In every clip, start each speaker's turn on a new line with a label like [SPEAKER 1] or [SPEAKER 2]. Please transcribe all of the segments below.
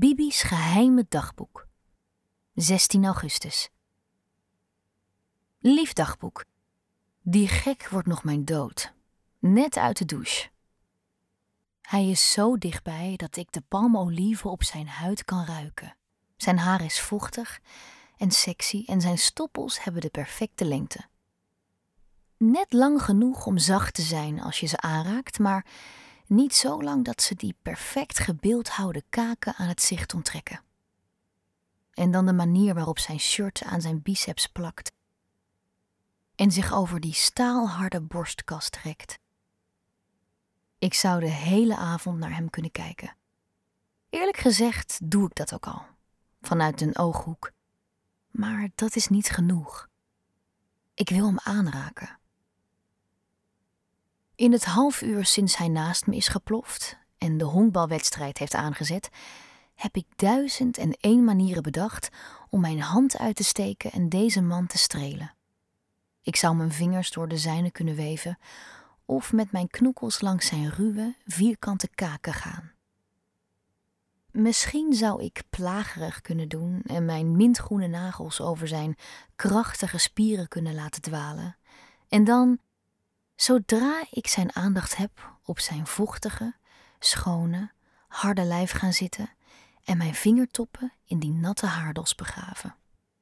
[SPEAKER 1] Bibi's geheime dagboek. 16 augustus. Lief dagboek. Die gek wordt nog mijn dood. Net uit de douche. Hij is zo dichtbij dat ik de palmolie op zijn huid kan ruiken. Zijn haar is vochtig en sexy en zijn stoppels hebben de perfecte lengte. Net lang genoeg om zacht te zijn als je ze aanraakt, maar niet zo lang dat ze die perfect gebeeldhouwde kaken aan het zicht onttrekken. En dan de manier waarop zijn shirt aan zijn biceps plakt en zich over die staalharde borstkas trekt. Ik zou de hele avond naar hem kunnen kijken. Eerlijk gezegd doe ik dat ook al, vanuit een ooghoek. Maar dat is niet genoeg. Ik wil hem aanraken. In het half uur sinds hij naast me is geploft en de honkbalwedstrijd heeft aangezet, heb ik 1001 manieren bedacht om mijn hand uit te steken en deze man te strelen. Ik zou mijn vingers door de zijne kunnen weven of met mijn knokkels langs zijn ruwe, vierkante kaken gaan. Misschien zou ik plagerig kunnen doen en mijn mintgroene nagels over zijn krachtige spieren kunnen laten dwalen. En dan, zodra ik zijn aandacht heb, op zijn vochtige, schone, harde lijf gaan zitten en mijn vingertoppen in die natte haardos begraven.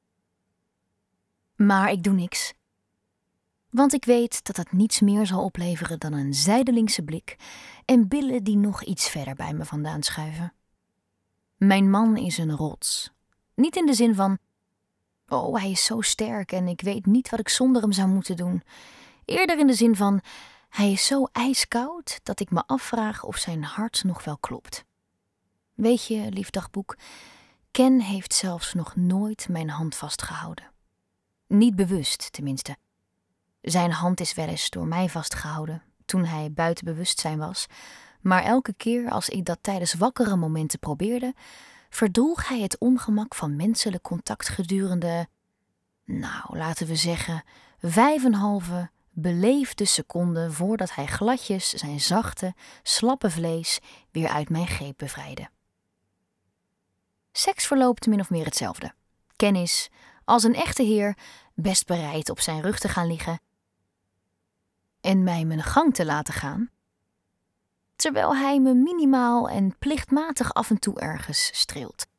[SPEAKER 1] Maar ik doe niks. Want ik weet dat het niets meer zal opleveren dan een zijdelingse blik en billen die nog iets verder bij me vandaan schuiven. Mijn man is een rots. Niet in de zin van, oh, hij is zo sterk en ik weet niet wat ik zonder hem zou moeten doen. Eerder in de zin van, hij is zo ijskoud dat ik me afvraag of zijn hart nog wel klopt. Weet je, lief dagboek, Ken heeft zelfs nog nooit mijn hand vastgehouden. Niet bewust, tenminste. Zijn hand is wel eens door mij vastgehouden, toen hij buiten bewustzijn was, maar elke keer als ik dat tijdens wakkere momenten probeerde, verdroeg hij het ongemak van menselijk contact gedurende, laten we zeggen, 5,5 beleefde seconden voordat hij gladjes zijn zachte, slappe vlees weer uit mijn greep bevrijdde. Seks verloopt min of meer hetzelfde. Ken is, als een echte heer, best bereid op zijn rug te gaan liggen en mij mijn gang te laten gaan, terwijl hij me minimaal en plichtmatig af en toe ergens streelt.